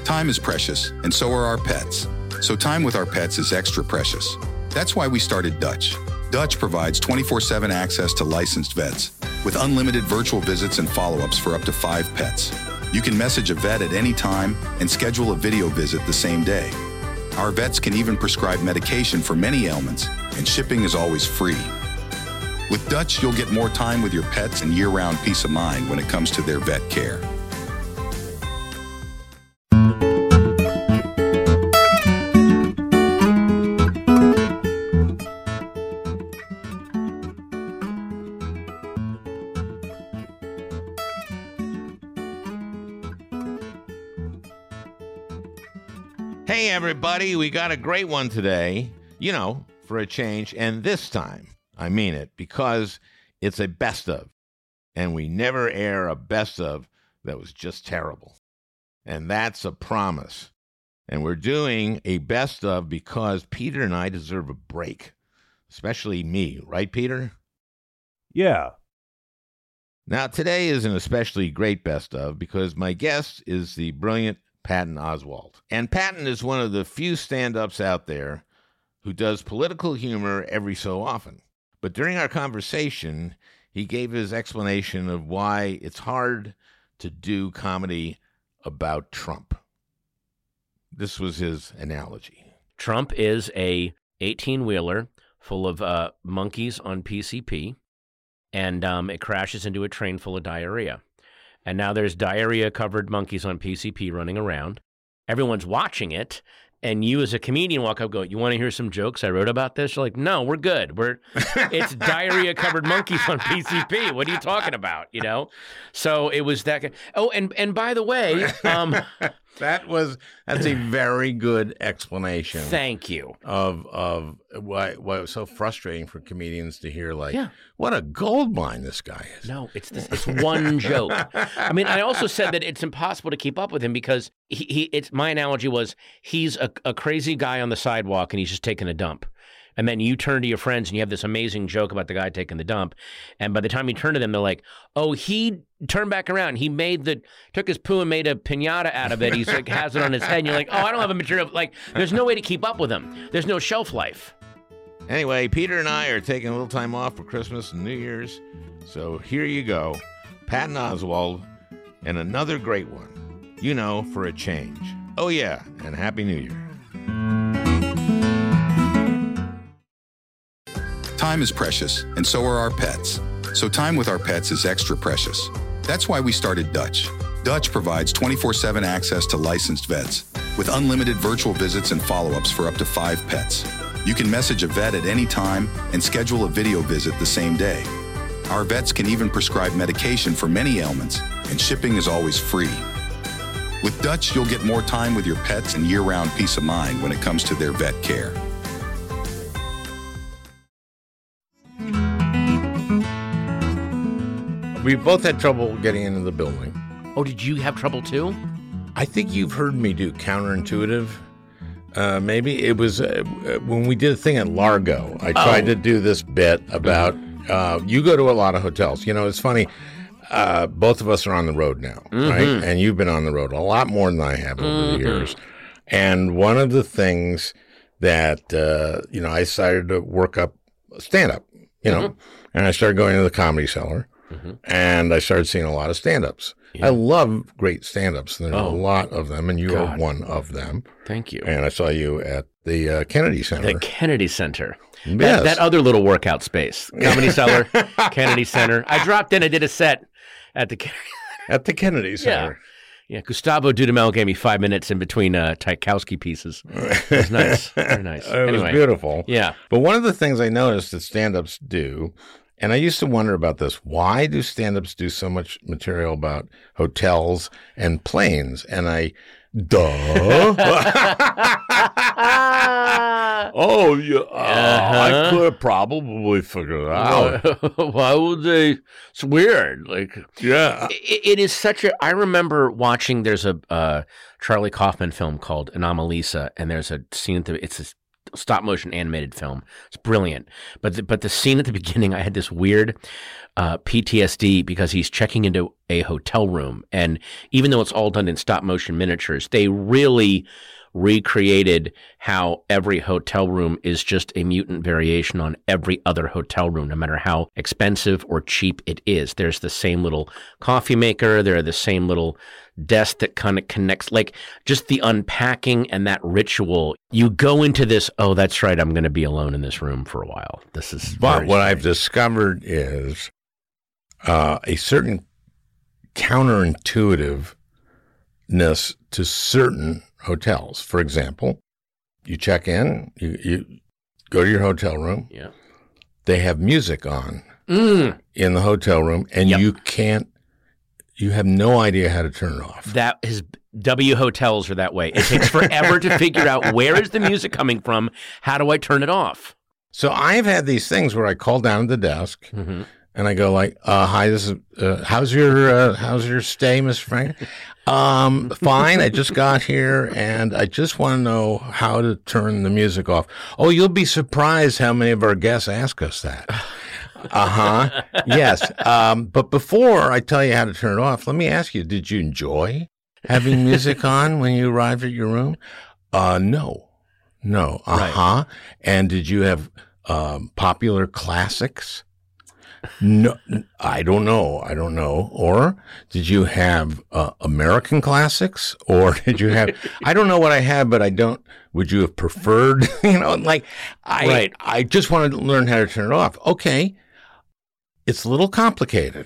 Time is precious, and so are our pets. So time with our pets is extra precious. That's why we started Dutch. Dutch provides 24/7 access to licensed vets, with unlimited virtual visits and follow-ups for up to 5 pets. You can message a vet at any time and schedule a video visit the same day. Our vets can even prescribe medication for many ailments, and shipping is always free. With Dutch, you'll get more time with your pets and year-round peace of mind when it comes to their vet care. Hey, everybody, we got a great one today, for a change. And this time, I mean it, because it's a best of. And we never air a best of that was just terrible. And that's a promise. And we're doing a best of because Peter and I deserve a break, especially me. Right, Peter? Yeah. Now, today is an especially great best of because my guest is the brilliant Patton Oswalt. And Patton is one of the few stand-ups out there who does political humor every so often. But during our conversation, he gave his explanation of why it's hard to do comedy about Trump. This was his analogy. Trump is a 18-wheeler full of monkeys on PCP, and it crashes into a train full of diarrhea. And now there's diarrhea-covered monkeys on PCP running around. Everyone's watching it, and you as a comedian walk up, go, "You want to hear some jokes I wrote about this?" You're like, "No, we're good. It's diarrhea-covered monkeys on PCP. What are you talking about?" So it was that. Oh, and by the way, That's a very good explanation. Thank you. Of why it was so frustrating for comedians to hear, what a gold mine this guy is. No, it's one joke. I mean, I also said that it's impossible to keep up with him because it's my analogy was he's a crazy guy on the sidewalk and he's just taking a dump. And then you turn to your friends and you have this amazing joke about the guy taking the dump. And by the time you turn to them, they're like, "Oh, he turned back around. He took his poo and made a piñata out of it. He's like, has it on his head." And you're like, "Oh, I don't have a material." Like, there's no way to keep up with him. There's no shelf life. Anyway, Peter and I are taking a little time off for Christmas and New Year's. So here you go. Patton Oswalt and another great one. For a change. Oh, yeah. And Happy New Year. Time is precious, and so are our pets. So time with our pets is extra precious. That's why we started Dutch. Dutch provides 24/7 access to licensed vets, with unlimited virtual visits and follow-ups for up to 5 pets. You can message a vet at any time and schedule a video visit the same day. Our vets can even prescribe medication for many ailments, and shipping is always free. With Dutch, you'll get more time with your pets and year-round peace of mind when it comes to their vet care. We both had trouble getting into the building. Oh, did you have trouble too? I think you've heard me do counterintuitive. Maybe it was when we did a thing at Largo. I tried to do this bit about you go to a lot of hotels. It's funny. Both of us are on the road now, right? And you've been on the road a lot more than I have over the years. And one of the things that I started to work up stand-up, and I started going to the Comedy Cellar. And I started seeing a lot of stand-ups. Yeah. I love great stand-ups. There's a lot of them, and you are one of them. Thank you. And I saw you at the Kennedy Center. The Kennedy Center. Yes. That other little workout space. Comedy Cellar, Kennedy Center. I dropped in. I did a set at the Kennedy Center. Yeah. Gustavo Dudamel gave me 5 minutes in between Tchaikovsky pieces. It was nice. Very nice. It was beautiful. Yeah. But one of the things I noticed that stand-ups do, and I used to wonder about this, why do stand-ups do so much material about hotels and planes? And I I could have probably figured it out. Why would they? It's weird. It is such a. I remember watching. There's a Charlie Kaufman film called Anomalisa, and there's a scene. It's stop motion animated film. It's brilliant. But the scene at the beginning, I had this weird PTSD because he's checking into a hotel room, and even though it's all done in stop motion miniatures, they really recreated how every hotel room is just a mutant variation on every other hotel room, no matter how expensive or cheap it is. There's the same little coffee maker. There are the same little desk that kind of connects, like just the unpacking and that ritual. You go into this, oh, that's right, I'm going to be alone in this room for a while. This is. But what I've discovered is a certain counterintuitiveness to certain hotels. For example, you check in, you go to your hotel room. Yeah. They have music on in the hotel room, and you have no idea how to turn it off. That is, W hotels are that way. It takes forever to figure out where is the music coming from. How do I turn it off? So I've had these things where I call down at the desk. Mm-hmm. And I go like, "Hi, this is how's your stay, Mr. Frank? Fine. I just got here, and I just want to know how to turn the music off. Oh, you'll be surprised how many of our guests ask us that. Yes. But before I tell you how to turn it off, let me ask you: did you enjoy having music on when you arrived at your room? No. Right. And did you have popular classics? No, I don't know. Or did you have American classics? Or did you have, I don't know what I had, but I don't, would you have preferred, I just wanted to learn how to turn it off. Okay. It's a little complicated.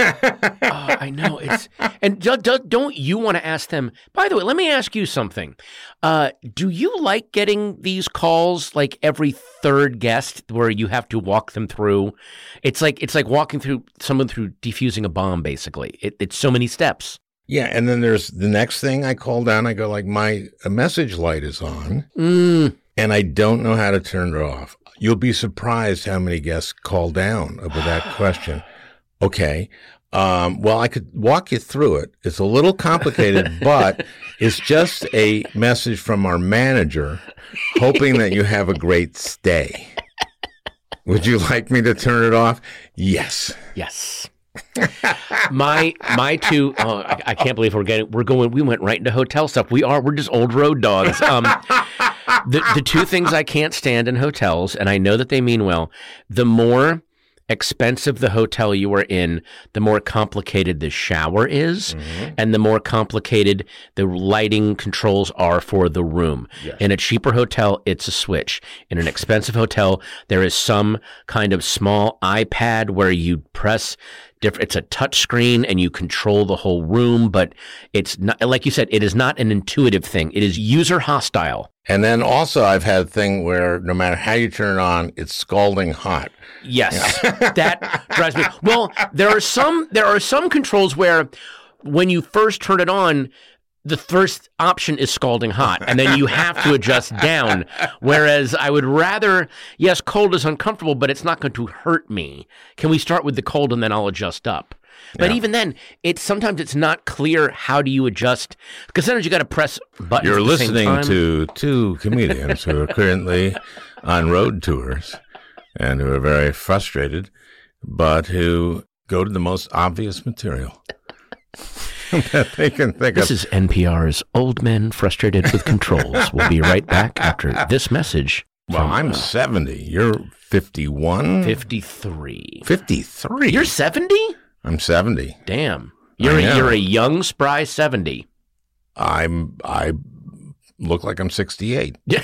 I know. And don't you want to ask them, by the way, let me ask you something. Do you like getting these calls like every third guest where you have to walk them through? It's like walking through someone through defusing a bomb, basically. It's so many steps. Yeah, and then there's the next thing I call down. I go like, my message light is on, and I don't know how to turn it off. You'll be surprised how many guests call down over that question. Okay. Well, I could walk you through it. It's a little complicated, but it's just a message from our manager hoping that you have a great stay. Would you like me to turn it off? Yes. Yes. My two, I can't believe we went right into hotel stuff. We're just old road dogs. The two things I can't stand in hotels, and I know that they mean well, the more expensive the hotel you are in, the more complicated the shower is, and the more complicated the lighting controls are for the room. Yes. In a cheaper hotel, it's a switch. In an expensive hotel, there is some kind of small iPad where you press it's a touch screen and you control the whole room, but it's not, like you said, it is not an intuitive thing. It is user hostile. And then also I've had a thing where no matter how you turn it on, it's scalding hot. Yes, that drives me. Well, there are some controls where when you first turn it on, the first option is scalding hot, and then you have to adjust down. Whereas I would rather, yes, cold is uncomfortable, but it's not going to hurt me. Can we start with the cold and then I'll adjust up? But even then, sometimes it's not clear how do you adjust, because sometimes you got to press buttons. You're at the same listening time. to two comedians who are currently on road tours and who are very frustrated, but who go to the most obvious material that they can think This of. is NPR's Old Men Frustrated with Controls. We'll be right back after this message. Well, I'm 70. You're 51? 53. 53? You're 70? I'm 70. Damn. You're a young, spry 70. I look like I'm 68. Yeah.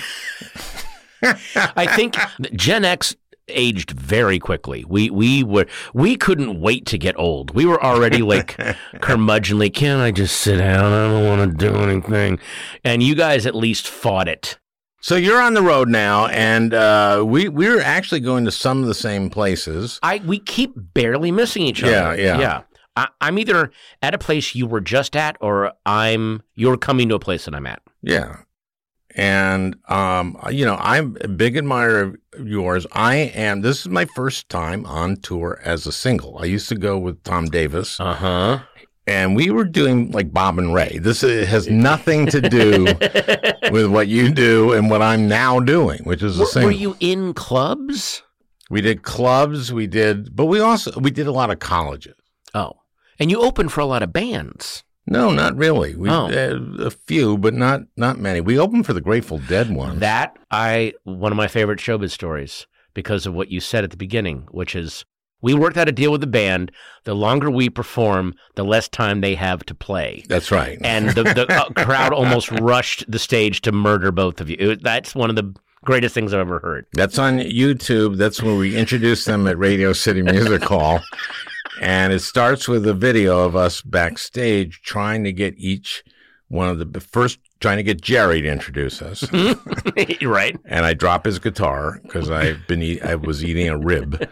I think Gen X aged very quickly. We couldn't wait to get old. We were already like curmudgeonly, can I just sit down? I don't want to do anything. And you guys at least fought it. So you're on the road now, and we're actually going to some of the same places. We keep barely missing each other. Yeah. I'm either at a place you were just at, or you're coming to a place that I'm at. Yeah. And, I'm a big admirer of yours. This is my first time on tour as a single. I used to go with Tom Davis. Uh-huh. And we were doing like Bob and Ray. This has nothing to do with what you do and what I'm now doing, which is the same. Were you in clubs? We did clubs. But we did a lot of colleges. Oh, and you opened for a lot of bands. No, not really. We a few, but not many. We opened for the Grateful Dead once. One of my favorite showbiz stories because of what you said at the beginning, which is we worked out a deal with the band. The longer we perform, the less time they have to play. That's right. And the crowd almost rushed the stage to murder both of you. That's one of the greatest things I've ever heard. That's on YouTube. That's where we introduced them at Radio City Music Hall. And it starts with a video of us backstage trying to get trying to get Jerry to introduce us. Right. And I drop his guitar because I was eating a rib.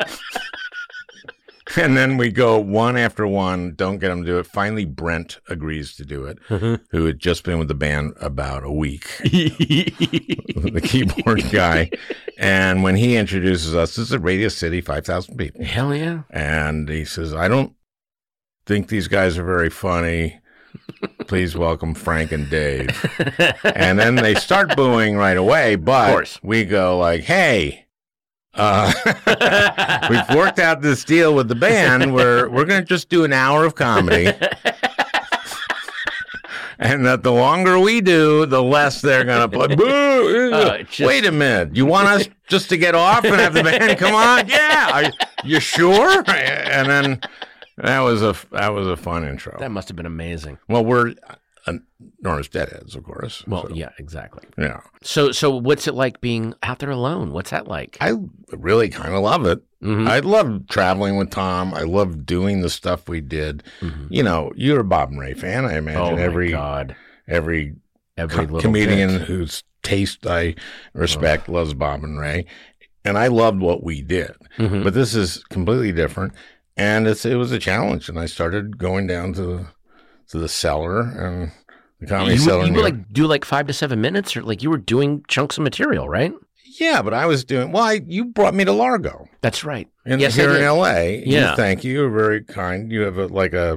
And then we go one after one, don't get him to do it. Finally, Brent agrees to do it, who had just been with the band about a week, the keyboard guy. And when he introduces us, this is at Radio City, 5,000 people. Hell yeah. And he says, I don't think these guys are very funny. Please welcome Frank and Dave. And then they start booing right away, but we go like, hey, we've worked out this deal with the band. We're going to just do an hour of comedy. And that the longer we do, the less they're going to play. Boo! Wait a minute. You want us just to get off and have the band come on? Yeah. Are you sure? And then that was a fun intro. That must have been amazing. Well, we're Norris Deadheads, of course. Well, yeah, exactly. Yeah. So what's it like being out there alone? What's that like? I really kind of love it. Mm-hmm. I love traveling with Tom. I love doing the stuff we did. Mm-hmm. You know, you're a Bob and Ray fan, I imagine. Every comedian whose taste I respect loves Bob and Ray. And I loved what we did. Mm-hmm. But this is completely different. And it was a challenge. And I started going down to the cellar and the Comedy Cellar. You would do 5 to 7 minutes, or you were doing chunks of material, right? Yeah, but I was doing. Well, you brought me to Largo. That's right. Here in L.A. Yeah, thank you. You're very kind. You have a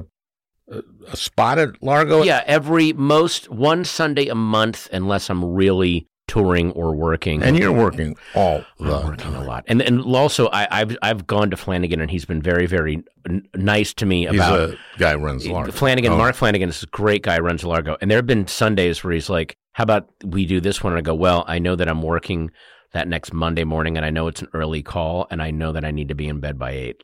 spot at Largo. Yeah, one Sunday a month, unless I'm really touring or working. And you're working all the time. Working a lot. And also, I've gone to Flanagan, and he's been very, very nice to me about... He's a guy who runs Largo. Mark Flanagan is a great guy who runs Largo. And there have been Sundays where he's like, how about we do this one? And I go, well, I know that I'm working that next Monday morning, and I know it's an early call, and I know that I need to be in bed by 8.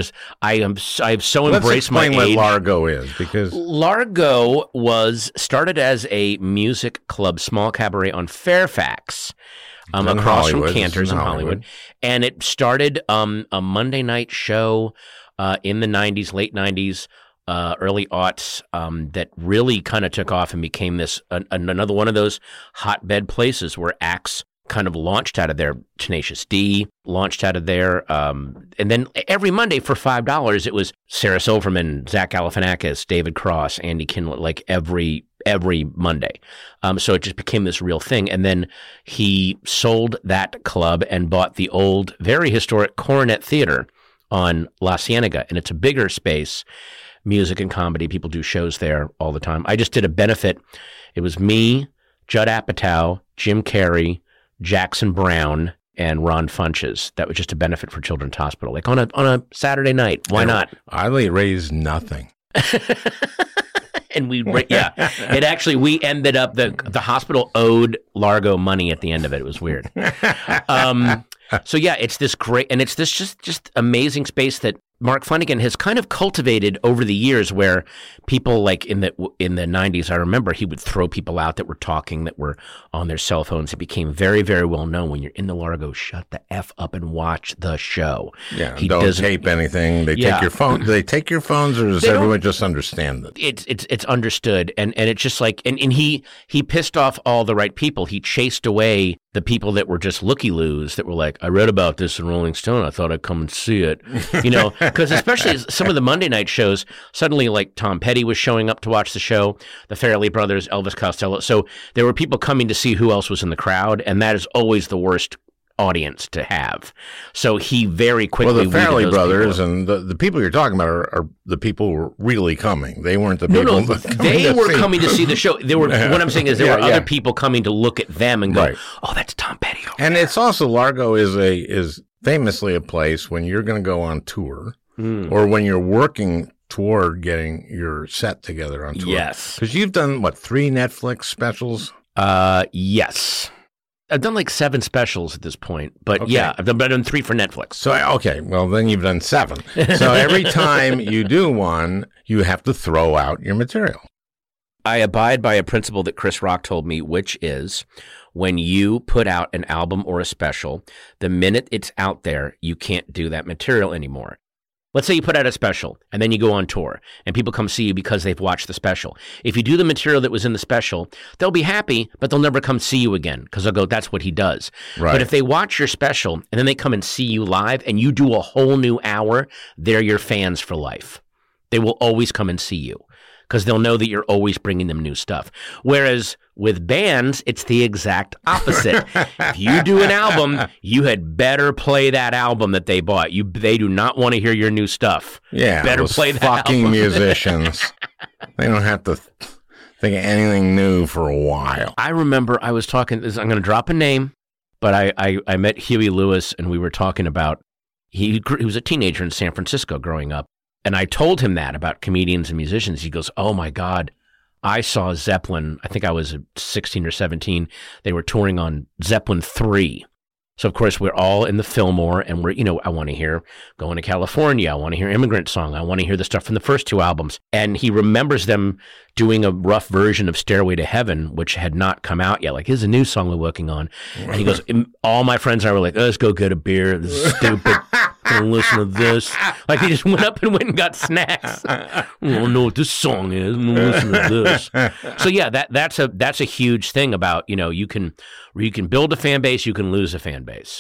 I've so embraced my age. Let's explain what Largo is, because Largo started as a music club, small cabaret on Fairfax, across from Cantor's in Hollywood, and it started a Monday night show in the 90s, late 90s. Early aughts that really kind of took off and became this another one of those hotbed places where acts kind of launched out of there. Tenacious D launched out of there. And then every Monday for $5, it was Sarah Silverman, Zach Galifianakis, David Cross, Andy Kindler, every Monday. So it just became this real thing. And then he sold that club and bought the old, very historic Coronet Theater on La Cienega. And it's a bigger space, music and comedy. People do shows there all the time. I just did a benefit. It was me, Judd Apatow, Jim Carrey, Jackson Brown, and Ron Funches. That was just a benefit for Children's Hospital, on a Saturday night. Why not? I raised nothing. And we ended up, the hospital owed Largo money at the end of it. It was weird. So yeah, it's this great, and it's this just amazing space that Mark Flanagan has kind of cultivated over the years, where people in the 90s, I remember he would throw people out that were talking, that were on their cell phones. It became very, very well known. When you're in the Largo, shut the F up and watch the show. Yeah, don't tape anything. They take your phone. Do they take your phones, or does everyone just understand it? It's understood, and it's just and he pissed off all the right people. He chased away the people that were just looky-loos, that were like, I read about this in Rolling Stone, I thought I'd come and see it. Because especially some of the Monday night shows, suddenly Tom Petty was showing up to watch the show, the Farrelly brothers, Elvis Costello. So there were people coming to see who else was in the crowd, and that is always the worst audience to have. So he very quickly. Well, the weeded Farrelly those brothers people out. and the people you're talking about are the people who were really coming. They weren't the people. No, they were coming to see the show. They were. What I'm saying is there were other people coming to look at them and go, "Oh, that's Tom Petty." And it's also Largo is famously a place when you're going to go on tour or when you're working toward getting your set together on tour. Yes, because you've done 3 Netflix specials. Yes. I've done like 7 specials at this point, but yeah, I've done 3 for Netflix. So, well, then you've done 7. So every time you do one, you have to throw out your material. I abide by a principle that Chris Rock told me, which is when you put out an album or a special, the minute it's out there, you can't do that material anymore. Let's say you put out a special and then you go on tour and people come see you because they've watched the special. If you do the material that was in the special, they'll be happy, but they'll never come see you again because they'll go, that's what he does. Right. But if they watch your special and then they come and see you live and you do a whole new hour, they're your fans for life. They will always come and see you because they'll know that you're always bringing them new stuff. Whereas with bands, it's the exact opposite. If you do an album, you had better play that album that they bought. They do not want to hear your new stuff. Yeah, better play that fucking album. musicians. They don't have to think of anything new for a while. I remember I was talking, I'm going to drop a name, but I met Huey Lewis and we were talking about, he was a teenager in San Francisco growing up. And I told him that about comedians and musicians. He goes, oh my God, I saw Zeppelin. I think I was 16 or 17. They were touring on Zeppelin 3. So, of course, we're all in the Fillmore and I want to hear Going to California. I want to hear Immigrant Song. I want to hear the stuff from the first 2 albums. And he remembers them doing a rough version of Stairway to Heaven, which had not come out yet. Like, here's a new song we're working on. And he goes, all my friends and I were like, let's go get a beer. This is stupid. Don't listen to this. Like, he just went up and got snacks. I don't know what this song is. I'm gonna listen to this. So yeah, that's a huge thing about, you can build a fan base, you can lose a fan base.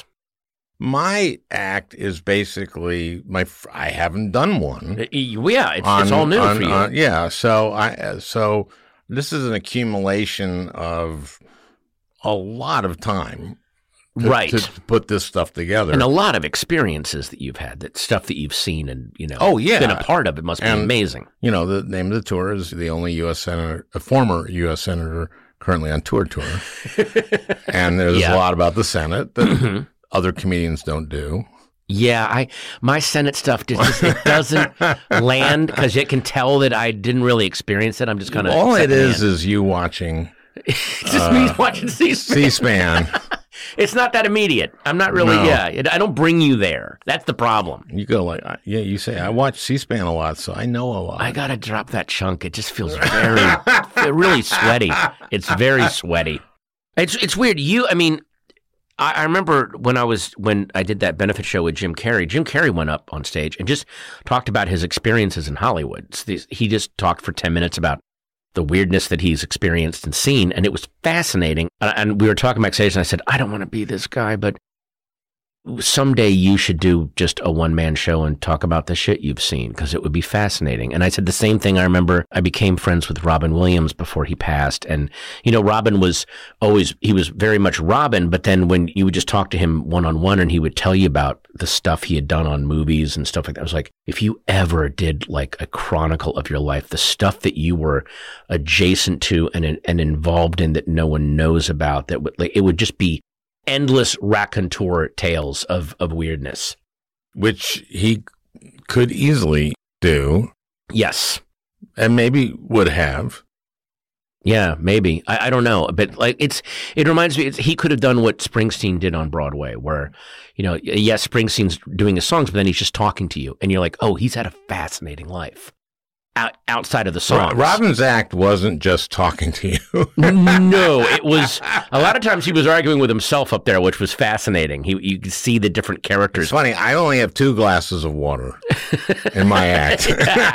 My act is basically I haven't done one. Yeah, it's all new for you. Yeah, so this is an accumulation of a lot of time. To put this stuff together. And a lot of experiences that you've had, that stuff that you've seen and, been a part of. It must be amazing. The name of the tour is the only U.S. senator, a former U.S. senator currently on tour. And there's a lot about the Senate that other comedians don't do. Yeah, my Senate stuff it doesn't land because it can tell that I didn't really experience it. I'm just kind of all it is you watching. It's just me watching C-SPAN. It's not that immediate. I'm not really. No. Yeah, I don't bring you there. That's the problem. You go you say I watch C-SPAN a lot, so I know a lot. I gotta drop that chunk. It just feels really sweaty. It's very sweaty. It's weird. I remember when I did that benefit show with Jim Carrey. Jim Carrey went up on stage and just talked about his experiences in Hollywood. He just talked for 10 minutes about the weirdness that he's experienced and seen, and it was fascinating. And we were talking backstage, and I said, I don't want to be this guy, but someday you should do just a one-man show and talk about the shit you've seen, because it would be fascinating. And I said the same thing. I remember I became friends with Robin Williams before he passed. And, Robin was he was very much Robin, but then when you would just talk to him one-on-one and he would tell you about the stuff he had done on movies and stuff like that, I was like, if you ever did like a chronicle of your life, the stuff that you were adjacent to and involved in that no one knows about, it would just be endless raconteur tales of weirdness. Which he could easily do. Yes. And maybe would have. Yeah, maybe. I don't know. But it reminds me, he could have done what Springsteen did on Broadway, where, yes, Springsteen's doing his songs, but then he's just talking to you. And you're like, oh, he's had a fascinating life. Outside of the songs. Robin's act wasn't just talking to you. No, it was, a lot of times he was arguing with himself up there, which was fascinating. You could see the different characters. It's funny, I only have 2 glasses of water in my act.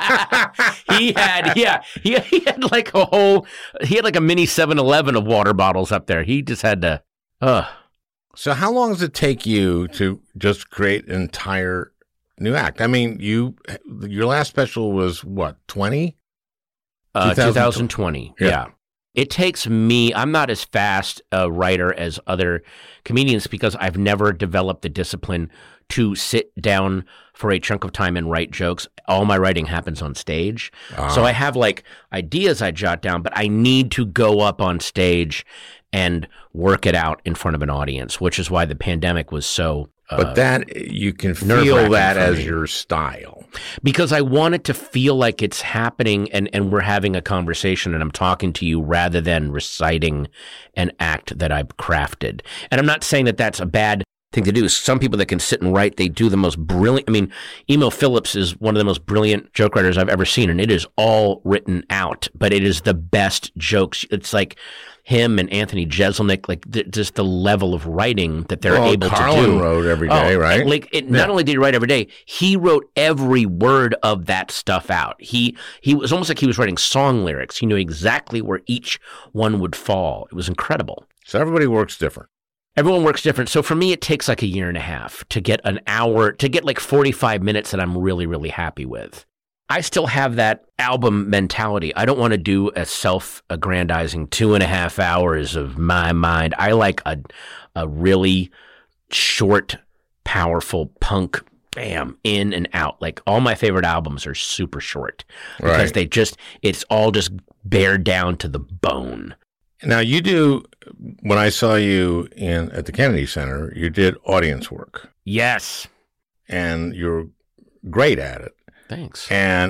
He had like a mini 7-Eleven of water bottles up there. He just had to, So how long does it take you to just create an entire new act? I mean, your last special was what, 20? 2020. Yeah. It takes me, I'm not as fast a writer as other comedians because I've never developed the discipline to sit down for a chunk of time and write jokes. All my writing happens on stage. So I have like ideas I jot down, but I need to go up on stage and work it out in front of an audience, which is why the pandemic was so But that you can feel that as your style. Because I want it to feel like it's happening and we're having a conversation and I'm talking to you rather than reciting an act that I've crafted. And I'm not saying that that's a bad thing to do. Some people that can sit and write, they do the most brilliant. I mean, Emo Phillips is one of the most brilliant joke writers I've ever seen, and it is all written out, but it is the best jokes. It's like him and Anthony Jeselnik, like just the level of writing that they're able Carlin to do. Wrote every day, right? Not only did he write every day, he wrote every word of that stuff out. He was almost like he was writing song lyrics. He knew exactly where each one would fall. It was incredible. So everybody works different. Everyone works different. So for me, it takes like a year and a half to get an hour, to get like 45 minutes that I'm really, really happy with. I still have that album mentality. I don't want to do a self-aggrandizing 2.5 hours of my mind. I like a really short, powerful punk, bam, in and out. Like all my favorite albums are super short because it's all just bared down to the bone. Now you do, when I saw you at the Kennedy Center, you did audience work. Yes. And you're great at it. Thanks.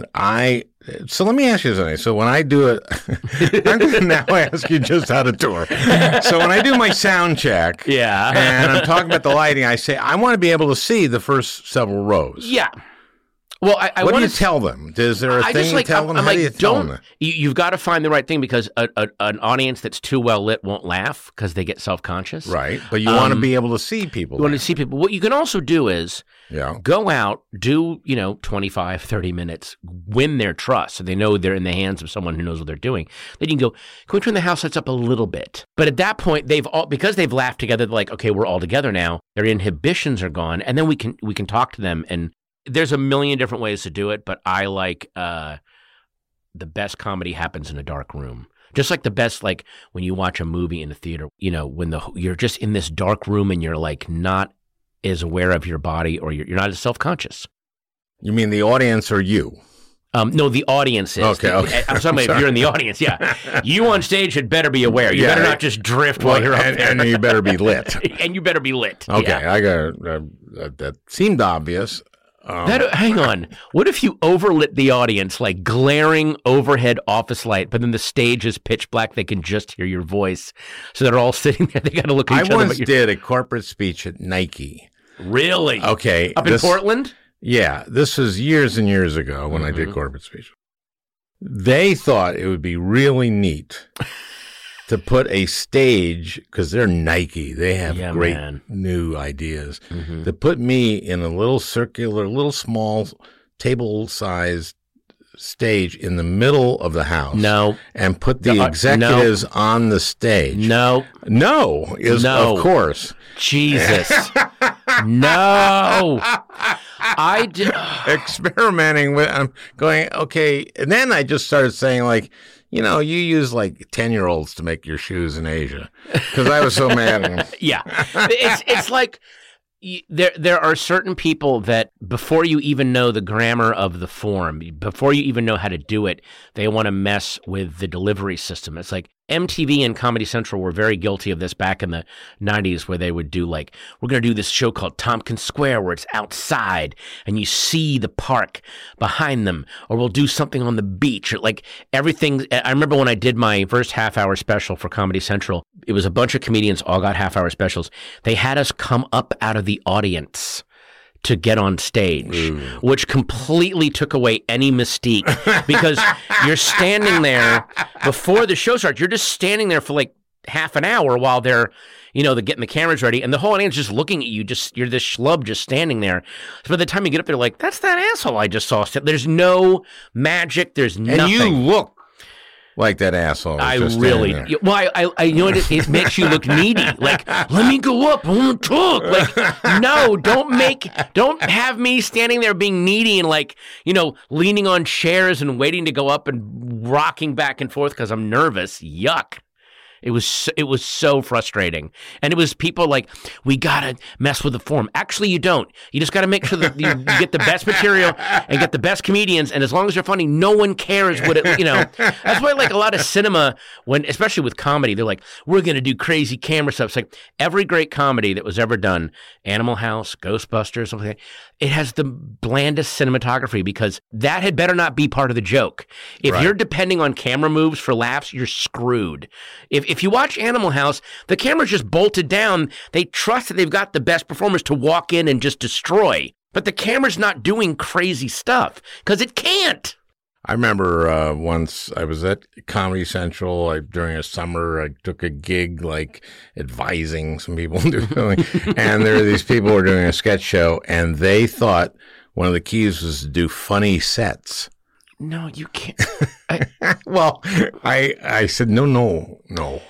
So let me ask you something. So when I do it, I'm going to now ask you just how to tour. So when I do my sound check, and I'm talking about the lighting, I say, I want to be able to see the first several rows. Yeah. Well, what do you tell them? Is there a thing you tell them? How do you tell them? You've got to find the right thing because an audience that's too well lit won't laugh because they get self-conscious. Right, but you want to be able to see people. You want to see people. What you can also do is go out, do 25, 30 minutes, win their trust so they know they're in the hands of someone who knows what they're doing. Then you can go, can we turn the house lights up a little bit? But at that point, because they've laughed together, they're like, okay, we're all together now. Their inhibitions are gone, and then we can talk to them and. There's a million different ways to do it, but I like the best comedy happens in a dark room. Just like the best, like when you watch a movie in a theater, when you're just in this dark room and you're like not as aware of your body or you're not as self-conscious. You mean the audience or you? No, the audience is. Okay. I'm talking about if you're in the audience, yeah. You on stage had better be aware. You better not just drift while you're up there. And you better be lit. And you better be lit. Okay, yeah. I got that seemed obvious. Hang on. What if you overlit the audience, like glaring overhead office light, but then the stage is pitch black? They can just hear your voice. So they're all sitting there. They got to look at each other. I once did a corporate speech at Nike. Really? Okay. Up in Portland? Yeah. This was years and years ago when I did corporate speech. They thought it would be really neat to put a stage, because they're Nike, they have great new ideas, to put me in a little circular, little small table-sized stage in the middle of the house. No. And put the executives on the stage. No. No is, of course. Jesus. No. I did. Experimenting with, I'm going, okay. And then I just started saying, like, you use like 10-year-olds to make your shoes in Asia, because I was so mad at them. Yeah. It's like there are certain people that before you even know the grammar of the form, before you even know how to do it, they want to mess with the delivery system. It's like MTV and Comedy Central were very guilty of this back in the 90s, where they would do like, we're going to do this show called Tompkins Square where it's outside and you see the park behind them, or we'll do something on the beach, or like everything. I remember when I did my first half-hour special for Comedy Central, it was a bunch of comedians all got half-hour specials. They had us come up out of the audience to get on stage, which completely took away any mystique, because you're standing there before the show starts. You're just standing there for like half an hour while they're getting the cameras ready, and the whole audience just looking at you. You're this schlub just standing there. So by the time you get up there, like, that's that asshole I just saw. There's no magic. There's nothing. And you look like that asshole. I really, well, I know it makes you look needy. Like, let me go up, I want to talk. Like, no, don't have me standing there being needy and like, leaning on chairs and waiting to go up and rocking back and forth because I'm nervous. Yuck. It was so frustrating. And it was people like, we got to mess with the form. Actually, you don't. You just got to make sure that you get the best material and get the best comedians. And as long as they're funny, no one cares what it, That's why like a lot of cinema, especially with comedy, they're like, we're going to do crazy camera stuff. It's like every great comedy that was ever done, Animal House, Ghostbusters, something like that, it has the blandest cinematography because that had better not be part of the joke. If you're depending on camera moves for laughs, you're screwed. If you watch Animal House, the camera's just bolted down. They trust that they've got the best performers to walk in and just destroy. But the camera's not doing crazy stuff because it can't. I remember once I was at Comedy Central during a summer. I took a gig like advising some people doing, and there were these people who were doing a sketch show, and they thought one of the keys was to do funny sets. No, you can't. Well, I said, no. No,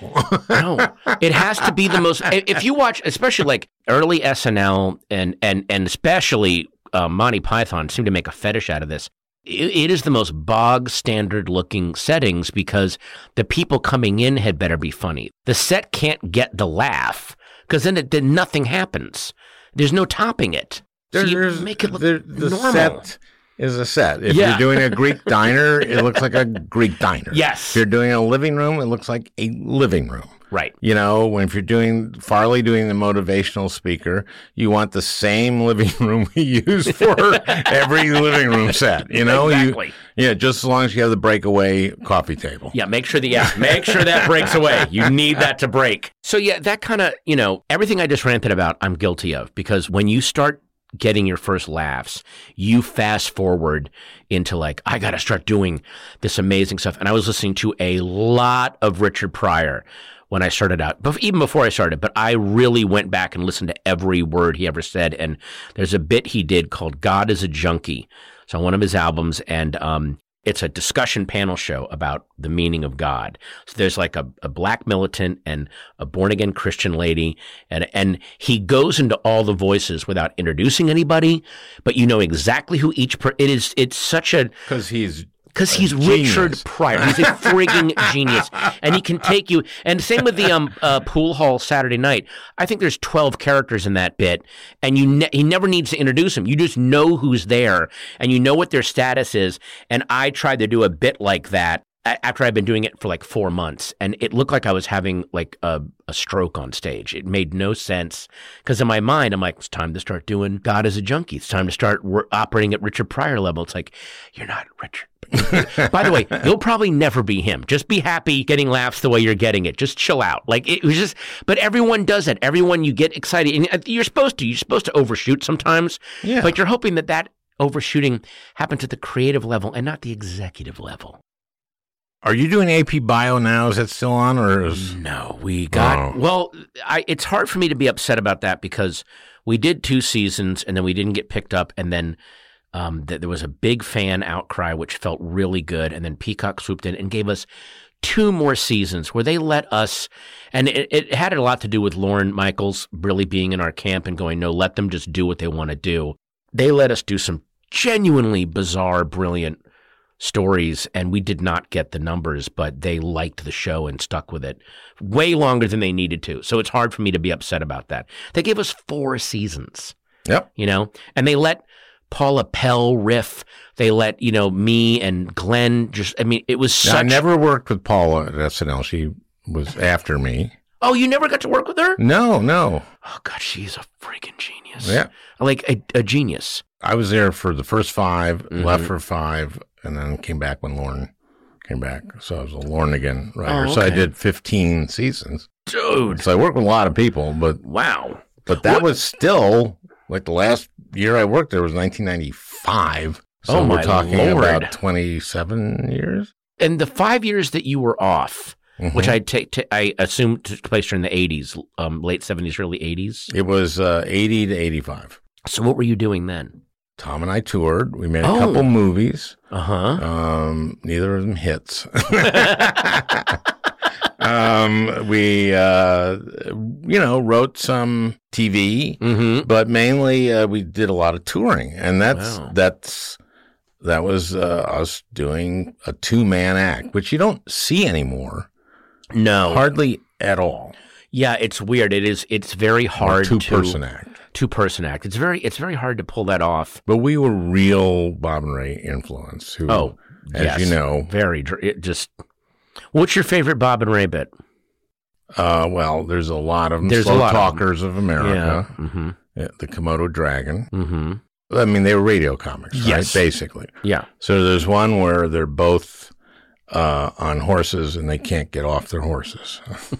it has to be the most, if you watch, especially like early SNL and especially Monty Python seem to make a fetish out of this. It is the most bog standard looking settings because the people coming in had better be funny. The set can't get the laugh because then nothing happens. There's no topping it. So you make it look normal. Set is a set. If you're doing a Greek diner, it looks like a Greek diner. Yes. If you're doing a living room, it looks like a living room. Right. If you're doing Farley doing the motivational speaker, you want the same living room we use for every living room set. Exactly. Just as long as you have the breakaway coffee table. Yeah, make sure that breaks away. You need that to break. So that kind of, everything I just ranted about, I'm guilty of because when you start getting your first laughs, you fast forward into like, I got to start doing this amazing stuff. And I was listening to a lot of Richard Pryor when I started out, even before I started, but I really went back and listened to every word he ever said. And there's a bit he did called God is a Junkie. It's on one of his albums. And it's a discussion panel show about the meaning of God. So there's like a black militant and a born-again Christian lady, and he goes into all the voices without introducing anybody, but you know exactly who it's such a... Because he's Richard Pryor. He's a frigging genius. And he can take you. And same with the Pool Hall Saturday Night. I think there's 12 characters in that bit. And he never needs to introduce them. You just know who's there. And you know what their status is. And I tried to do a bit like that after I'd been doing it for like 4 months. And it looked like I was having like a stroke on stage. It made no sense. Because in my mind, I'm like, it's time to start doing God is a Junkie. It's time to start operating at Richard Pryor level. It's like, you're not Richard. By the way, you'll probably never be him. Just be happy getting laughs the way you're getting it. Just chill out. Like it was just, but everyone does it. Everyone, you get excited. And you're supposed to overshoot sometimes. Yeah. But you're hoping that overshooting happens at the creative level and not the executive level. Are you doing AP Bio now? Is that still on, or is... No, we got... Well, it's hard for me to be upset about that because we did 2 seasons and then we didn't get picked up, and then there was a big fan outcry, which felt really good, and then Peacock swooped in and gave us 2 more seasons where they let us... And it had a lot to do with Lorne Michaels really being in our camp and going, no, let them just do what they want to do. They let us do some genuinely bizarre, brilliant stories, and we did not get the numbers, but they liked the show and stuck with it way longer than they needed to. So it's hard for me to be upset about that. They gave us 4 seasons. Yep. And they let Paula Pell riff. They let, me and Glenn it was such... I never worked with Paula at SNL. She was after me. Oh, you never got to work with her? No. Oh, God, she's a freaking genius. Yeah. Like a genius. I was there for the first 5, left for 5, and then came back when Lorne came back. So I was a Lorne again writer. Oh, okay. So I did 15 seasons. Dude. So I worked with a lot of people, but... Wow. But that was still, like the last year I worked there was 1995. So we're talking about 27 years. And the 5 years that you were off... Which I assume took place during the 80s, late 70s, early 80s? It was 80 to 85. So what were you doing then? Tom and I toured. We made a couple movies. Neither of them hits. We, wrote some TV, but mainly we did a lot of touring. And that's That was us doing a 2-man act, which you don't see anymore. No. Hardly at all. Yeah, it's weird. It's very hard to... Two-person act. Two-person act. It's very hard to pull that off. But we were real Bob and Ray influence. Who, as you know. What's your favorite Bob and Ray bit? Well, there's a lot of them. Slow Talkers of America. Yeah. Mm-hmm. The Komodo Dragon. Mm-hmm. I mean, they were radio comics, right? Yes. Basically. Yeah. So there's one where they're both on horses and they can't get off their horses.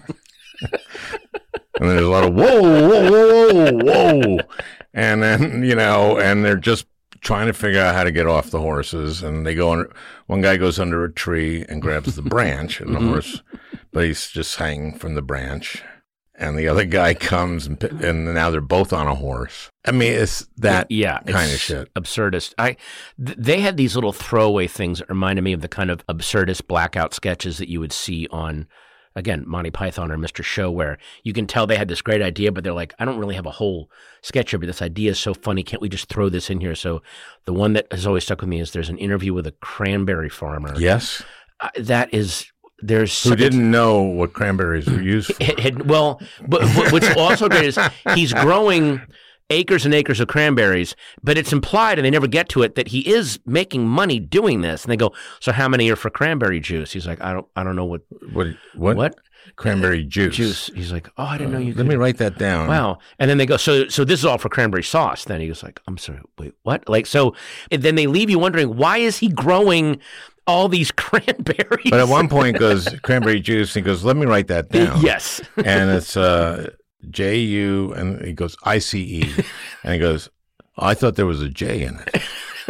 And there's a lot of whoa, whoa, whoa, whoa. And then, and they're just trying to figure out how to get off the horses. And they go under, one guy goes under a tree and grabs the branch and the horse, but he's just hanging from the branch. And the other guy comes, and now they're both on a horse. I mean, it's that kind of shit. Absurdist. They had these little throwaway things that reminded me of the kind of absurdist blackout sketches that you would see on, again, Monty Python or Mr. Show, where you can tell they had this great idea, but they're like, I don't really have a whole sketch here, but this idea is so funny. Can't we just throw this in here? So the one that has always stuck with me is there's an interview with a cranberry farmer. Yes. That is... Who didn't know what cranberries were used for. But what's also great is he's growing acres and acres of cranberries, but it's implied, and they never get to it, that he is making money doing this. And they go, so how many are for cranberry juice? He's like, I don't know what cranberry juice. He's like, oh, I didn't know you could. Let me write that down. Wow. And then they go, so this is all for cranberry sauce. Then he goes like, I'm sorry, wait, what? Like, so and then they leave you wondering, why is he growing all these cranberries? But at one point goes cranberry juice, and he goes, let me write that down. Yes. And it's J-U, and he goes, I-C-E. And he goes, oh, I thought there was a J in it.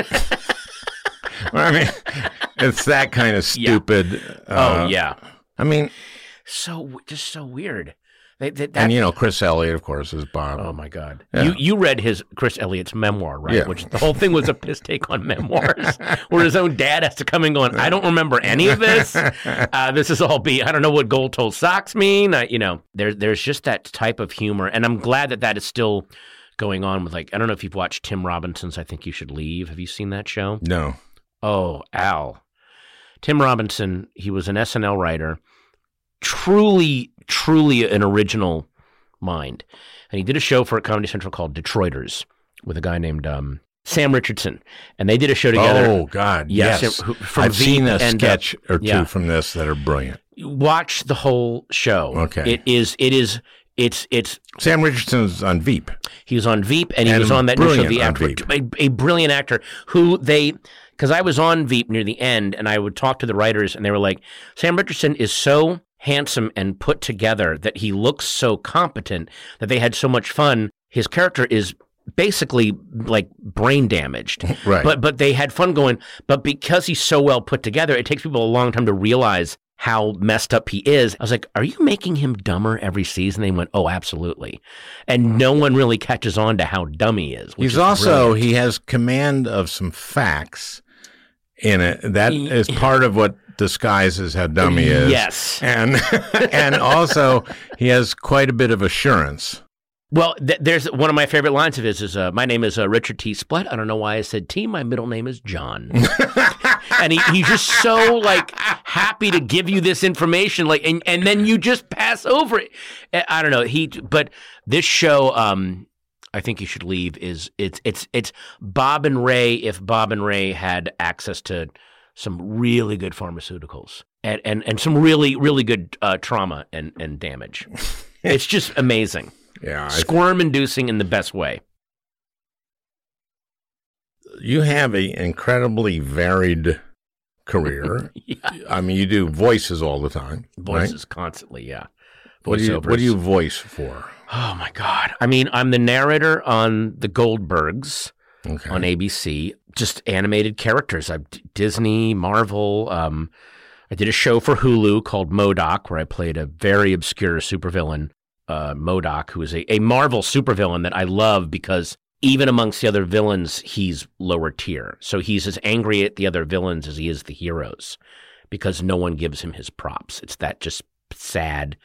I mean, it's that kind of stupid. Yeah. I mean. Just so weird. And Chris Elliott, of course, is Bob. Oh my God! Yeah. You read Chris Elliott's memoir, right? Yeah. Which the whole thing was a piss take on memoirs, where his own dad has to come in going, I don't remember any of this. This is all I don't know what gold-toed socks mean. There's just that type of humor, and I'm glad that is still going on with, like, I don't know if you've watched Tim Robinson's I Think You Should Leave. Have you seen that show? No. Oh, Al. Tim Robinson, he was an SNL writer. Truly an original mind. And he did a show for Comedy Central called Detroiters with a guy named Sam Richardson. And they did a show together. Oh, God, yes. I've seen a sketch or two from this that are brilliant. Watch the whole show. Okay. It's Sam Richardson's on Veep. He was on Veep, and he was on that new show, The Actor. A brilliant actor who because I was on Veep near the end, and I would talk to the writers, and they were like, Sam Richardson is so handsome and put together that he looks so competent that they had so much fun. His character is basically like brain damaged. Right. But they had fun going, but because he's so well put together, it takes people a long time to realize how messed up he is. I was like, are you making him dumber every season? They went, oh, absolutely. And no one really catches on to how dumb he is. He's also, he has command of some facts in it. That is part of what disguises how dumb he is. Yes. And also he has quite a bit of assurance. Well, there's one of my favorite lines of his is, my name is Richard T. Splett. I don't know why I said T. My middle name is John. And he's just so like happy to give you this information, like, and then you just pass over it. I don't know. But this show, I Think You Should Leave it's Bob and Ray if Bob and Ray had access to some really good pharmaceuticals and some really, really good trauma and damage. It's just amazing. Yeah. Squirm-inducing in the best way. You have an incredibly varied career. Yeah. I mean, you do voices all the time. Voices right? Constantly, yeah. What do you voice for? Oh, my God. I mean, I'm the narrator on The Goldbergs on ABC. Just animated characters. Disney, Marvel. I did a show for Hulu called MODOK, where I played a very obscure supervillain, MODOK, who is a Marvel supervillain that I love because even amongst the other villains, he's lower tier. So he's as angry at the other villains as he is the heroes because no one gives him his props. It's that just sad,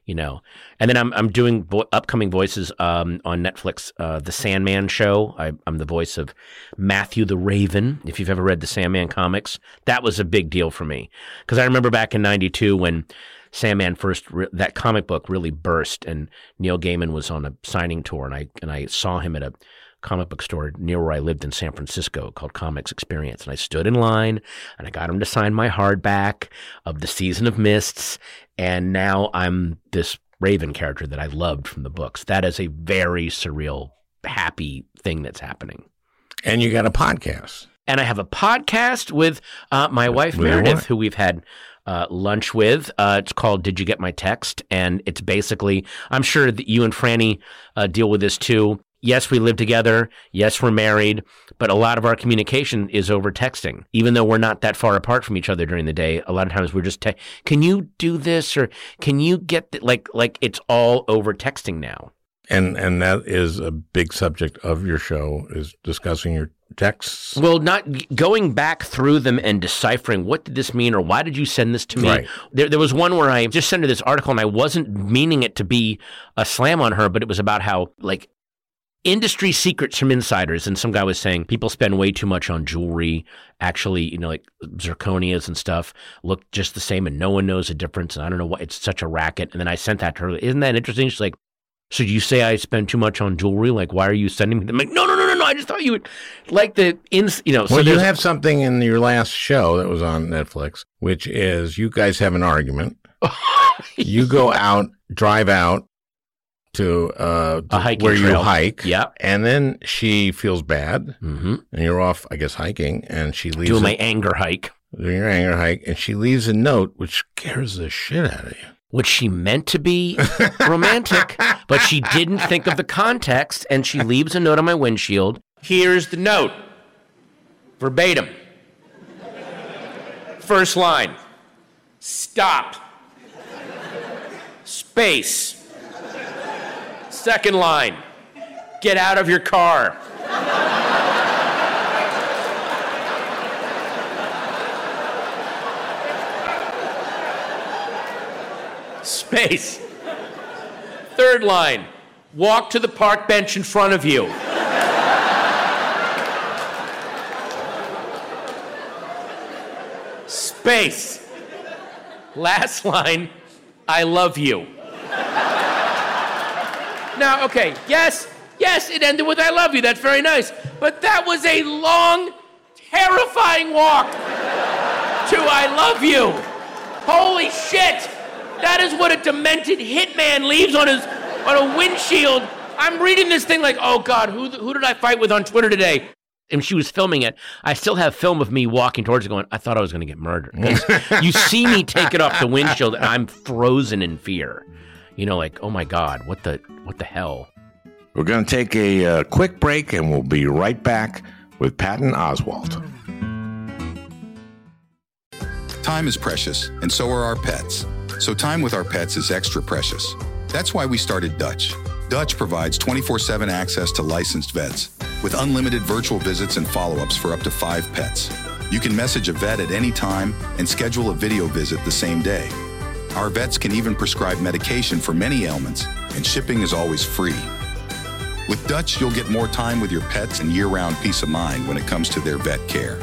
you know. And then I'm doing upcoming voices on Netflix, The Sandman Show. I'm the voice of Matthew the Raven. If you've ever read the Sandman comics, that was a big deal for me because I remember back in '92 when Sandman that comic book really burst, and Neil Gaiman was on a signing tour, and I saw him at a comic book store near where I lived in San Francisco called Comics Experience. And I stood in line and I got him to sign my hardback of The Season of Mists. And now I'm this Raven character that I loved from the books. That is a very surreal, happy thing that's happening. And you got a podcast. And I have a podcast with my wife, Meredith, who we've had lunch with. It's called Did You Get My Text? And it's basically, I'm sure that you and Franny deal with this too. Yes, we live together. Yes, we're married. But a lot of our communication is over texting. Even though we're not that far apart from each other during the day, a lot of times we're just, can you do this? Or can you get, like it's all over texting now. And that is a big subject of your show, is discussing your texts. Well, not going back through them and deciphering what did this mean or why did you send this to me? Right. There was one where I just sent her this article and I wasn't meaning it to be a slam on her, but it was about how, like, industry secrets from insiders. And some guy was saying people spend way too much on jewelry. Actually, you know, like zirconias and stuff look just the same and no one knows the difference. And I don't know why it's such a racket. And then I sent that to her. Isn't that interesting? She's like, so you say I spend too much on jewelry? Like, why are you sending me? I'm like, no. I just thought you would like the, you know. Well, you have something in your last show that was on Netflix, which is you guys have an argument. You go out, drive out to a hiking where trail. You hike. Yeah. And then she feels bad. Mm-hmm. And you're off, I guess, hiking. And she leaves. Doing my anger hike. Doing your anger hike. And she leaves a note which scares the shit out of you. Which she meant to be romantic, but she didn't think of the context, and she leaves a note on my windshield. Here's the note. Verbatim. First line. Stop. Space. Second line. Get out of your car. Space. Third line. Walk to the park bench in front of you. Space. Last line. I love you. Now, okay, yes, it ended with I love you. That's very nice. But that was a long, terrifying walk to I love you. Holy shit. That is what a demented hitman leaves on a windshield. I'm reading this thing like, oh God, who did I fight with on Twitter today? And she was filming it. I still have film of me walking towards it going, I thought I was going to get murdered. Because you see me take it off the windshield and I'm frozen in fear. You know, like, oh my God, what the hell? We're going to take a quick break and we'll be right back with Patton Oswalt. Time is precious, and so are our pets. So time with our pets is extra precious. That's why we started Dutch. Dutch provides 24/7 access to licensed vets with unlimited virtual visits and follow-ups for up to 5 pets. You can message a vet at any time and schedule a video visit the same day. Our vets can even prescribe medication for many ailments, and shipping is always free. With Dutch, you'll get more time with your pets and year-round peace of mind when it comes to their vet care.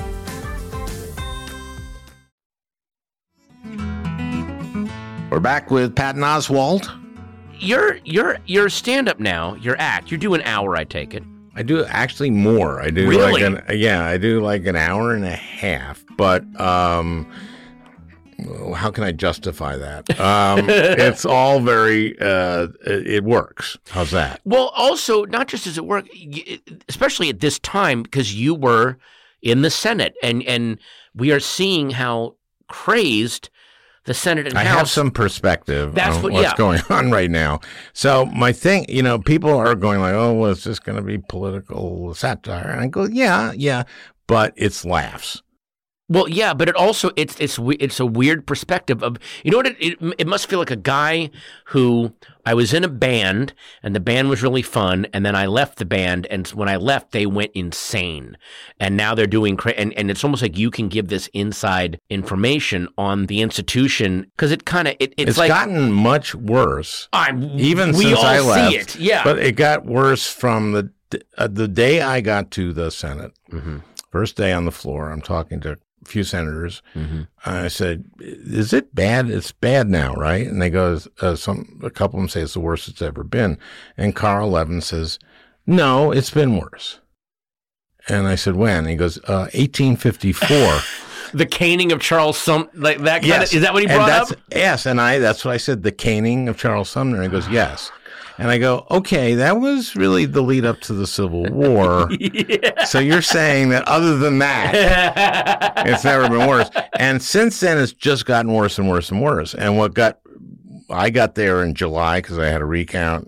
We're back with Patton Oswalt. Your stand-up now, your act, you do an hour, I take it. I do actually more. I do really? I do like an hour and a half. But how can I justify that? It's all very. It works. How's that? Well, also not just does it work, especially at this time because you were in the Senate, and we are seeing how crazed the Senate and House. I have some perspective on what's going on right now. So my thing, people are going like, oh, well, it's just going to be political satire. And I go, yeah, but it's laughs. Well, yeah, but it also it's a weird perspective of, you know what, it must feel like a guy who, I was in a band and the band was really fun, and then I left the band, and when I left they went insane, and now they're doing and it's almost like you can give this inside information on the institution, because it's like gotten much worse. Even we since all I left, see it, yeah. But it got worse from the day I got to the Senate. Mm-hmm. First day on the floor, I'm talking to a few senators. Mm-hmm. I said, "Is it bad? It's bad now, right?" And they go, a couple of them say it's the worst it's ever been. And Carl Levin says, "No, it's been worse." And I said, "When?" And he goes, 1854. The caning of Charles Sumner, like that kind Yes. of, is that what he brought up? Yes, and that's what I said, the caning of Charles Sumner. And he goes, yes. And I go, okay, that was really the lead up to the Civil War. Yeah. So you're saying that other than that, it's never been worse. And since then, it's just gotten worse and worse and worse. And I got there in July because I had a recount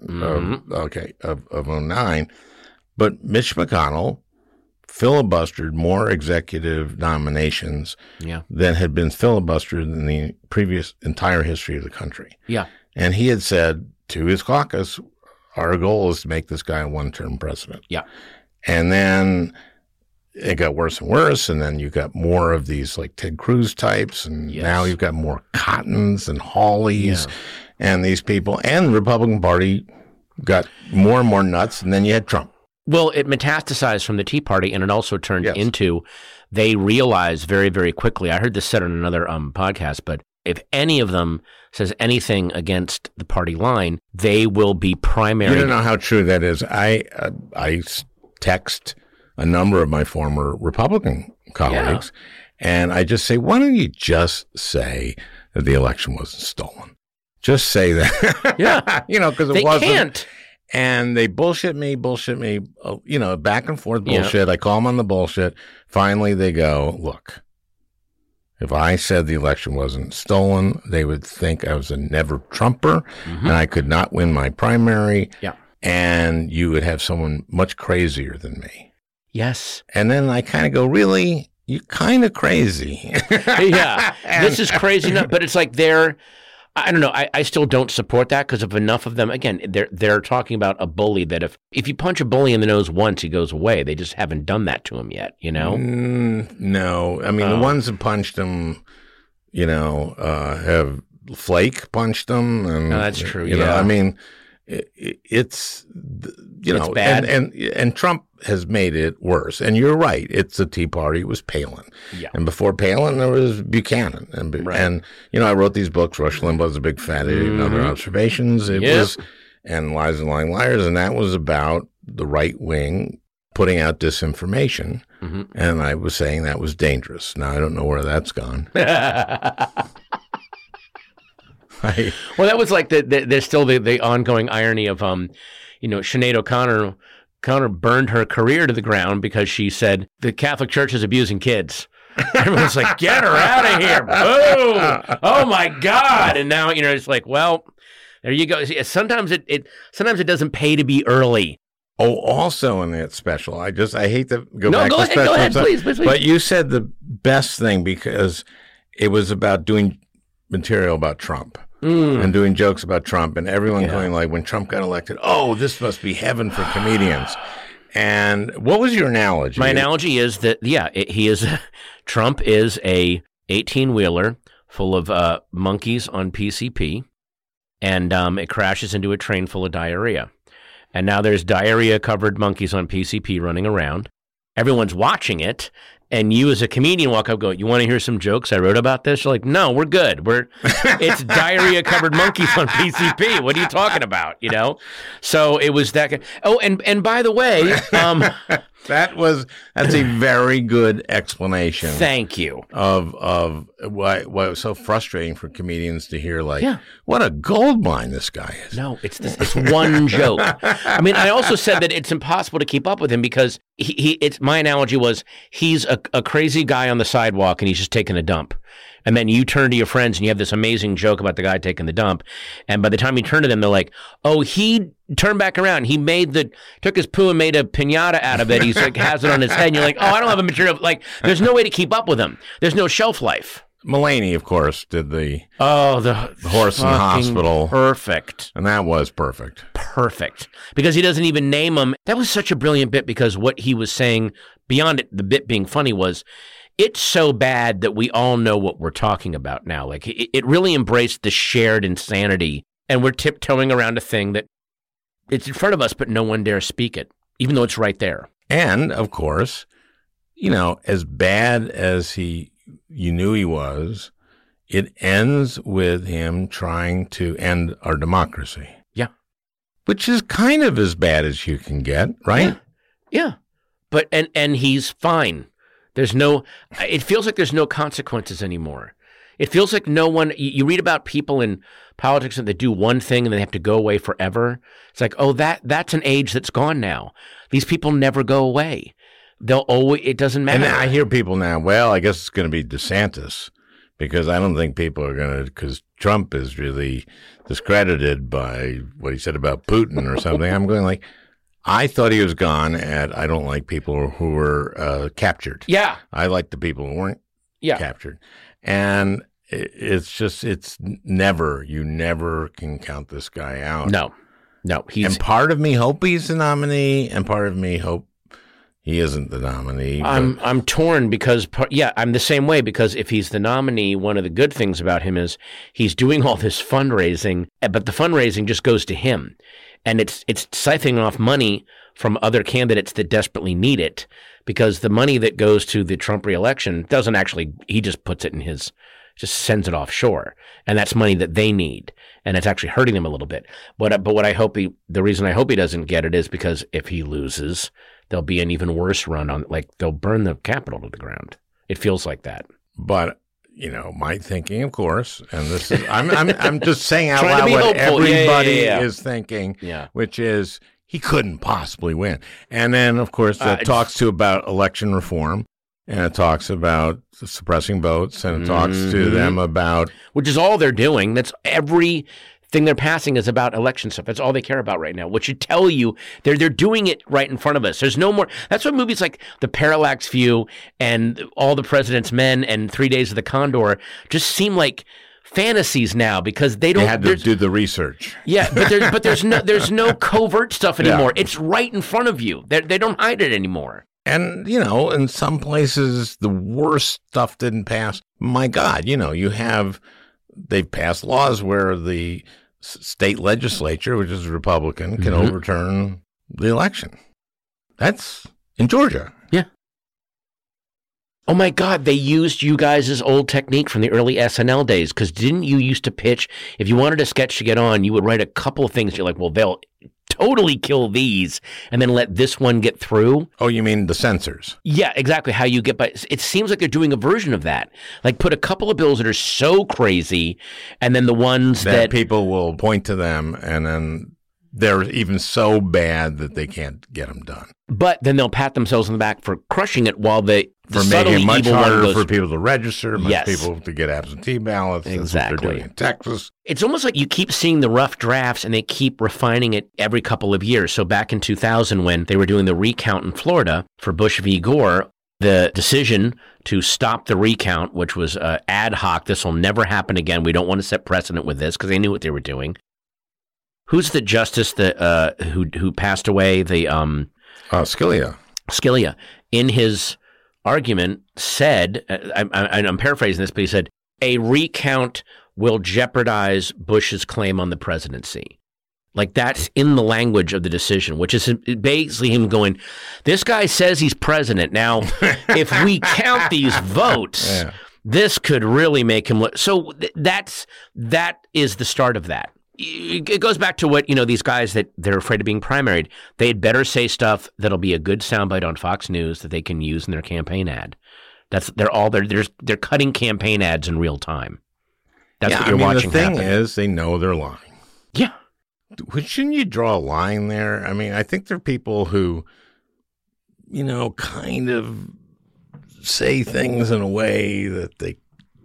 of 09. But Mitch McConnell filibustered more executive nominations than had been filibustered in the previous entire history of the country. Yeah. And he had said to his caucus, our goal is to make this guy a one-term president. Yeah. And then it got worse and worse, and then you got more of these like Ted Cruz types, and now you've got more Cottons and Hawleys and these people, and the Republican Party got more and more nuts, and then you had Trump. Well, it metastasized from the Tea Party, and it also turned into, they realized very, very quickly, I heard this said on another podcast, but if any of them says anything against the party line, they will be primary. You don't know how true that is. I text a number of my former Republican colleagues, and I just say, why don't you just say that the election wasn't stolen? Just say that. Yeah. Because it wasn't. They can't. And they bullshit me, back and forth bullshit. I call them on the bullshit. Finally, they go, look, if I said the election wasn't stolen, they would think I was a never Trumper and I could not win my primary. Yeah. And you would have someone much crazier than me. Yes. And then I kind of go, really? You're kind of crazy. Yeah. This is crazy. But it's like I don't know. I still don't support that because of enough of them. Again, they're talking about a bully that if you punch a bully in the nose once, he goes away. They just haven't done that to him yet, No. I mean, the ones that punched him, have Flake punched him. And, that's true. I mean, it's bad. And Trump has made it worse. And you're right. It's the Tea Party. It was Palin. Yeah. And before Palin, there was Buchanan. And I wrote these books, Rush Limbaugh's A Big Fat Idiot and Other Observations. It was, and Lies and Lying Liars. And that was about the right wing putting out disinformation. Mm-hmm. And I was saying that was dangerous. Now, I don't know where that's gone. Well, that was like there's still the ongoing irony of, Sinead O'Connor burned her career to the ground because she said the Catholic Church is abusing kids. Everyone's like, get her out of here. Boom. Oh, my God. And now, it's like, well, there you go. Sometimes it doesn't pay to be early. Oh, also in that special, I hate to go back to the special. Go ahead, please. But you said the best thing because it was about doing material about Trump. And doing jokes about Trump and everyone going like, when Trump got elected, oh, this must be heaven for comedians. And what was your analogy? My analogy is that, Trump is a 18-wheeler full of monkeys on PCP, and it crashes into a train full of diarrhea. And now there's diarrhea-covered monkeys on PCP running around. Everyone's watching it. And you as a comedian walk up and go, you want to hear some jokes I wrote about this? You're like, no, we're good. It's diarrhea-covered monkeys on PCP. What are you talking about, So it was that. Oh, and by the way. That's a very good explanation. Thank you. Of why it was so frustrating for comedians to hear what a gold mine this guy is. No, it's one joke. I mean, I also said that it's impossible to keep up with him because it's my analogy was he's a a crazy guy on the sidewalk and he's just taking a dump. And then you turn to your friends and you have this amazing joke about the guy taking the dump. And by the time you turn to them, they're like, oh, he turned back around. He took his poo and made a piñata out of it. He's like, has it on his head. And you're like, oh, I don't have a material. Like, there's no way to keep up with him. There's no shelf life. Mulaney, of course, did the the horse in the hospital. Perfect. And that was perfect. Perfect. Because he doesn't even name him. That was such a brilliant bit because what he was saying, beyond it, the bit being funny, was it's so bad that we all know what we're talking about now. Like, it really embraced the shared insanity. And we're tiptoeing around a thing that it's in front of us, but no one dares speak it, even though it's right there. And, of course, as bad as you knew he was, it ends with him trying to end our democracy. Yeah. Which is kind of as bad as you can get, right? Yeah. But, and he's fine. It feels like there's no consequences anymore. It feels like no one, you read about people in politics that do one thing and they have to go away forever. It's like, oh, that's an age that's gone now. These people never go away. It doesn't matter. And I hear people now, well, I guess it's going to be DeSantis because I don't think people are going to, because Trump is really discredited by what he said about Putin or something. I'm going like, I thought he was gone at I don't like people who were captured. Yeah. I like the people who weren't captured. And you never can count this guy out. No. And part of me hope he's the nominee and part of me hope he isn't the nominee. I'm torn because, I'm the same way because if he's the nominee, one of the good things about him is he's doing all this fundraising, but the fundraising just goes to him. And it's siphoning off money from other candidates that desperately need it because the money that goes to the Trump reelection doesn't actually, he just puts it in just sends it offshore. And that's money that they need. And it's actually hurting them a little bit. But what the reason I hope he doesn't get it is because if he loses, there'll be an even worse run on, like they'll burn the Capitol to the ground. It feels like that. But my thinking, of course, and this is I'm just saying out loud what hopeful. Everybody is thinking, Yeah. which is he couldn't possibly win. And then, of course, that talks about election reform, and it talks about suppressing votes, and it talks to them about which is all they're doing. That's everything they're passing is about election stuff. That's all they care about right now, which should tell you they're doing it right in front of us. There's no more. That's what movies like The Parallax View and All the President's Men and 3 Days of the Condor just seem like fantasies now because they don't. They had to do the research. Yeah, but there's no covert stuff anymore. Yeah. It's right in front of you. They don't hide it anymore. And, in some places, the worst stuff didn't pass. My God, they've passed laws where the state legislature, which is Republican, can overturn the election. That's in Georgia. Yeah. Oh, my God, they used you guys' old technique from the early SNL days, because didn't you used to pitch, if you wanted a sketch to get on, you would write a couple of things. You're like, well, they'll totally kill these and then let this one get through. Oh, you mean the censors? Yeah, exactly. How you get by. It seems like they're doing a version of that. Like put a couple of bills that are so crazy and then the ones that people will point to them and then they're even so bad that they can't get them done. But then they'll pat themselves on the back for crushing it while the making it much harder for people to register, people to get absentee ballots. Exactly. That's what they're doing in Texas. It's almost like you keep seeing the rough drafts and they keep refining it every couple of years. So back in 2000, when they were doing the recount in Florida for Bush v. Gore, the decision to stop the recount, which was ad hoc, this will never happen again. We don't want to set precedent with this because they knew what they were doing. Who's the justice that who passed away? The Scalia. Scalia, in his argument, said, I'm paraphrasing this, but he said, a recount will jeopardize Bush's claim on the presidency. Like that's in the language of the decision, which is basically him going, this guy says he's president. Now, if we count these votes, this could really make him look. So that is the start of that. It goes back to what, these guys that they're afraid of being primaried. They'd better say stuff that'll be a good soundbite on Fox News that they can use in their campaign ad. They're cutting campaign ads in real time. That's what you're watching happen. The thing is, they know they're lying. Yeah. Shouldn't you draw a line there? I mean, I think there are people who, kind of say things in a way that they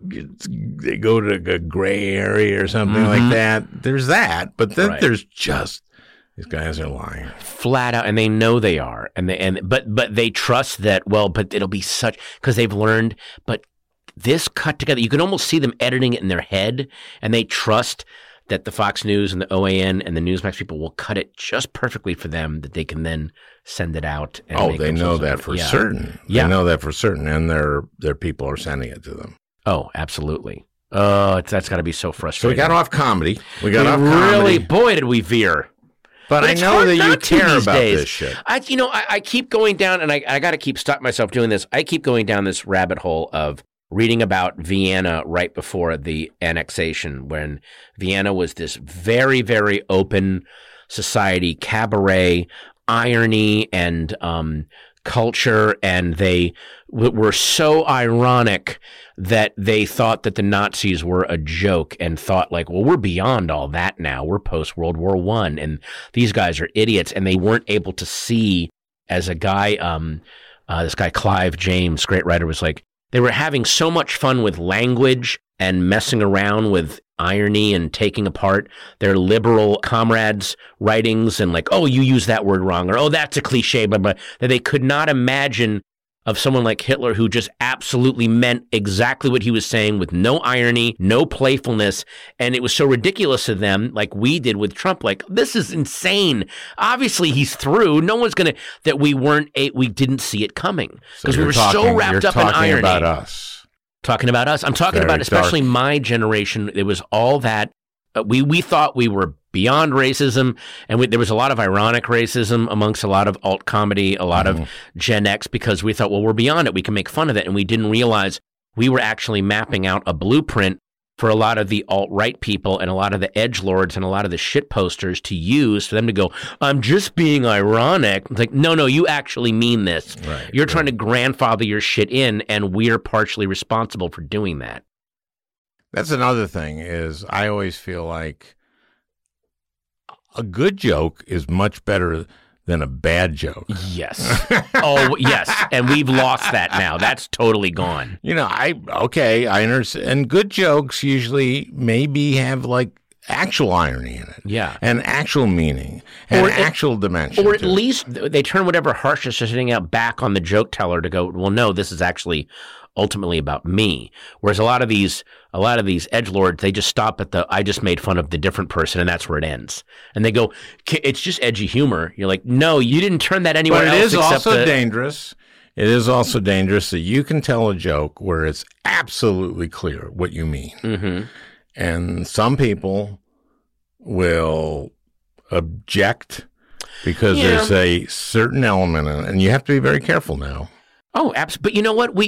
go to a gray area or something like that. There's that, but then there's just these guys are lying flat out, and they know they are, but they trust that. Well, but it'll be such because they've learned. But this cut together, you can almost see them editing it in their head, and they trust that the Fox News and the OAN and the Newsmax people will cut it just perfectly for them, that they can then send it out. And they know that for certain. Yeah. They know that for certain, and their people are sending it to them. Oh, absolutely. Oh, that's got to be so frustrating. So we got off comedy. Really, boy, did we veer. But I know that you care about this shit. I keep going down, and I got to keep stopping myself doing this. I keep going down this rabbit hole of reading about Vienna right before the annexation, when Vienna was this very, very open society, cabaret, irony, and culture, and they were so ironic that they thought that the Nazis were a joke and thought like, well, we're beyond all that now. We're post-World War I, and these guys are idiots, and they weren't able to see, as a guy, this guy Clive James, great writer, was like, they were having so much fun with language and messing around with irony and taking apart their liberal comrades' writings and like, oh, you use that word wrong, or oh, that's a cliche, blah, blah, that they could not imagine of someone like Hitler who just absolutely meant exactly what he was saying with no irony, no playfulness. And it was so ridiculous to them, like we did with Trump, like, this is insane. Obviously he's through. No one's going to, that we didn't see it coming because we were so wrapped up in irony. About us. Talking about us. I'm talking about especially my generation. It was all that we thought we were beyond racism, and there was a lot of ironic racism amongst a lot of alt comedy, a lot of Gen X, because we thought, well, we're beyond it. We can make fun of it, and we didn't realize we were actually mapping out a blueprint for a lot of the alt-right people and a lot of the edgelords and a lot of the shit posters to use for them to go, I'm just being ironic. It's like, no, you actually mean this. Right, You're trying to grandfather your shit in, and we're partially responsible for doing that. That's another thing is I always feel like a good joke is much better than a bad joke. Yes. Oh, yes. And we've lost that now. That's totally gone. I understand. And good jokes usually maybe have like actual irony in it. Yeah. And actual meaning and actual dimension. Or at least they turn whatever harshness they're sitting out back on the joke teller to go, well, no, this is actually ultimately about me. Whereas a lot of these edgelords, they just stop at I just made fun of the different person, and that's where it ends. And they go, it's just edgy humor. You're like, no, you didn't turn that anywhere else. But it is also dangerous. It is also dangerous that you can tell a joke where it's absolutely clear what you mean. Mm-hmm. And some people will object because there's a certain element in it, and you have to be very careful now. Oh, absolutely. But you know what?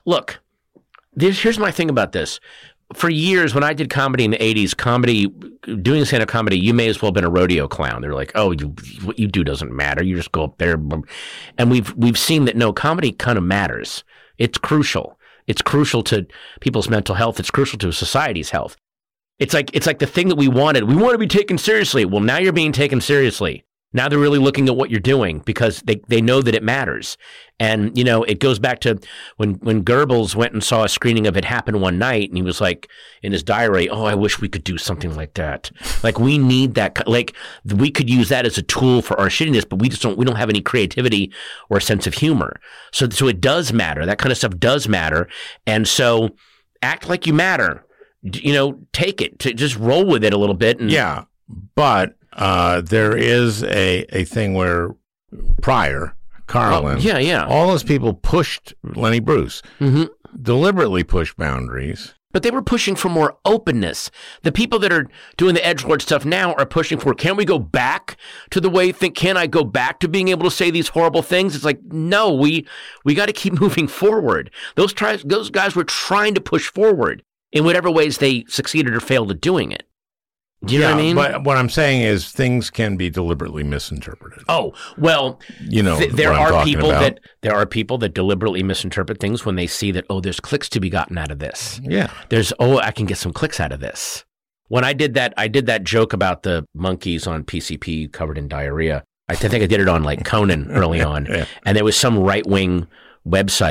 Here's my thing about this. For years, when I did comedy in the 80s, doing stand-up comedy, you may as well have been a rodeo clown. They're like, oh, what you do doesn't matter. You just go up there. And we've seen that, no, comedy kind of matters. It's crucial. It's crucial to people's mental health. It's crucial to society's health. It's like the thing that we wanted. We want to be taken seriously. Well, now you're being taken seriously. Now they're really looking at what you're doing because they know that it matters. And, it goes back to when Goebbels went and saw a screening of It Happened One Night, and he was like, in his diary, oh, I wish we could do something like that. Like, we need that. Like, we could use that as a tool for our shittiness, but we don't have any creativity or a sense of humor. So it does matter. That kind of stuff does matter. And so act like you matter. Take it. Just roll with it a little bit. Yeah, but there is a thing where Pryor, Carlin, all those people pushed Lenny Bruce, deliberately pushed boundaries. But they were pushing for more openness. The people that are doing the edgelord stuff now are pushing for, can we go back to the way can I go back to being able to say these horrible things? It's like, no, we got to keep moving forward. Those guys were trying to push forward in whatever ways they succeeded or failed at doing it. Do you know what I mean? But what I'm saying is things can be deliberately misinterpreted. Oh, well, there are people that deliberately misinterpret things when they see that, oh, there's clicks to be gotten out of this. Yeah. I can get some clicks out of this. When I did that joke about the monkeys on PCP covered in diarrhea, I think I did it on like Conan early on. Yeah. And there was some right-wing website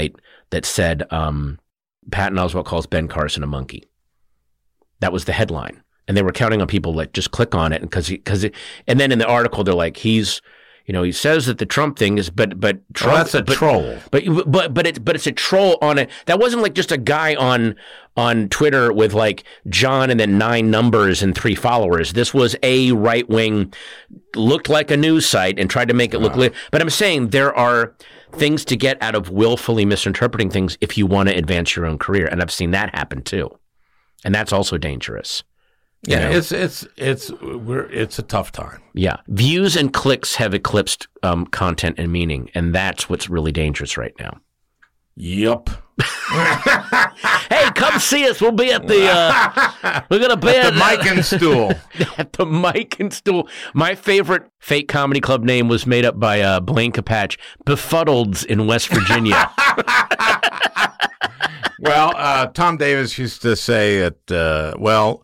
that said, Patton Oswalt calls Ben Carson a monkey. That was the headline. And they were counting on people like just click on it and then in the article they're like, he says that the Trump thing is, but Trump, that's a troll. But it's a troll on it. That wasn't like just a guy on Twitter with like John and then 9 numbers and 3 followers. This was a right wing, looked like a news site and tried to make it look. But I'm saying there are things to get out of willfully misinterpreting things if you want to advance your own career, and I've seen that happen too, and that's also dangerous. Yeah, it's a tough time. Yeah, views and clicks have eclipsed content and meaning, and that's what's really dangerous right now. Yep. Hey, come see us. We'll be at the. We're gonna be at the Mike and Stool. At the Mike and Stool. My favorite fake comedy club name was made up by Blaine Capatch, Befuddleds in West Virginia. Well, Tom Davis used to say that.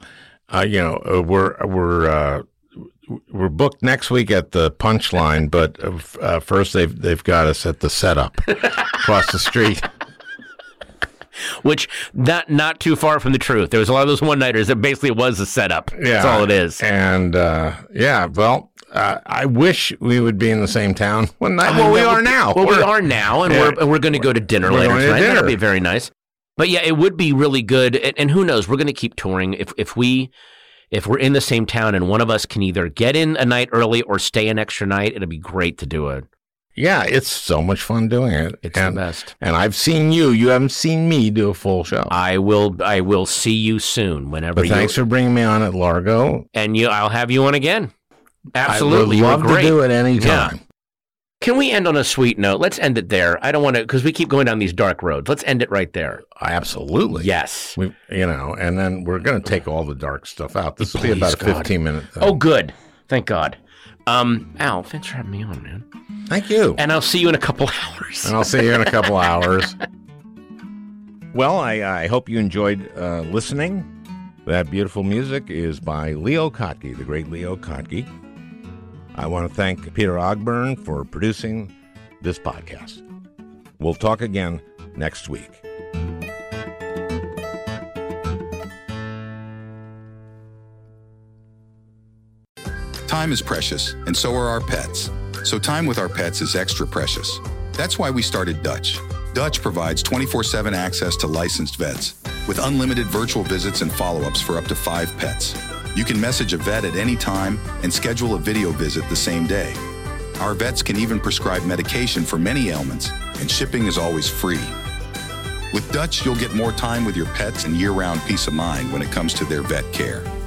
We're booked next week at the Punchline, but first they've got us at the Setup across the street. Which not too far from the truth. There was a lot of those one-nighters that basically was a setup. Yeah, that's all it is. And I wish we would be in the same town one night. Well, we are now. Well, we are now, and we're going to go to dinner later tonight. That'll be very nice. But yeah, it would be really good. And who knows? We're going to keep touring. If we're in the same town and one of us can either get in a night early or stay an extra night, it'll be great to do it. Yeah, it's so much fun doing it. It's the best. And I've seen you. You haven't seen me do a full show. I will see you soon whenever. But thanks for bringing me on at Largo. And I'll have you on again. Absolutely. I would love to do it anytime. Yeah. Can we end on a sweet note? Let's end it there. I don't want to, because we keep going down these dark roads. Let's end it right there. Absolutely. Yes. And then we're going to take all the dark stuff out. This will be about a 15-minute thing. Oh, good. Thank God. Al, thanks for having me on, man. Thank you. And I'll see you in a couple hours. Well, I hope you enjoyed listening. That beautiful music is by Leo Kottke, the great Leo Kottke. I want to thank Peter Ogburn for producing this podcast. We'll talk again next week. Time is precious, and so are our pets. So time with our pets is extra precious. That's why we started Dutch. Dutch provides 24/7 access to licensed vets with unlimited virtual visits and follow-ups for up to 5 pets. You can message a vet at any time and schedule a video visit the same day. Our vets can even prescribe medication for many ailments, and shipping is always free. With Dutch, you'll get more time with your pets and year-round peace of mind when it comes to their vet care.